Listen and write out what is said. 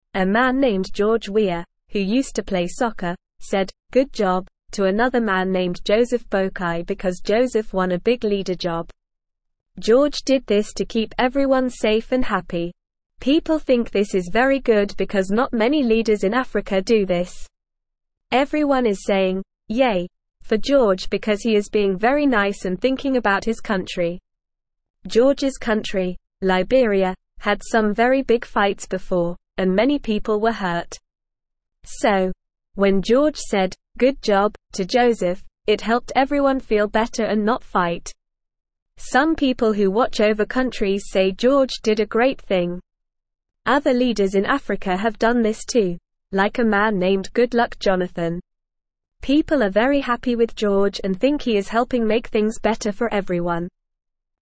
A man named George Weah, who used to play soccer, said, "Good job," to another man named Joseph Boakai because Joseph won a big leader job. George did this to keep everyone safe and happy. People think this is very good because not many leaders in Africa do this. Everyone is saying, "Yay," for George because he is being very nice and thinking about his country. George's country, Liberia, had some very big fights before, and many people were hurt. So, when George said, "Good job," to Joseph, it helped everyone feel better and not fight. Some people who watch over countries say George did a great thing. Other leaders in Africa have done this too, like a man named Goodluck Jonathan. People are very happy with George and think he is helping make things better for everyone.